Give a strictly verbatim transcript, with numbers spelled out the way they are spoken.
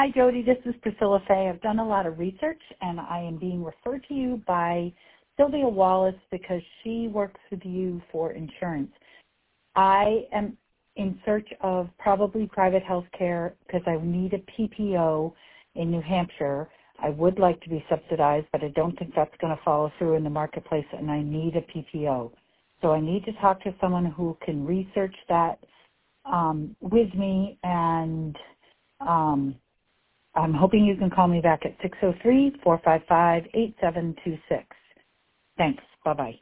Hi, Jody. This is Priscilla Fay. I've done a lot of research, and I am being referred to you by Sylvia Wallace because she works with you for insurance. I am in search of probably private health care because I need a P P O in New Hampshire. I would like to be subsidized, but I don't think that's going to follow through in the marketplace, and I need a P P O. So I need to talk to someone who can research that um, with me, and um, I'm hoping you can call me back at six oh three, four five five, eight seven two six. Thanks. Bye-bye.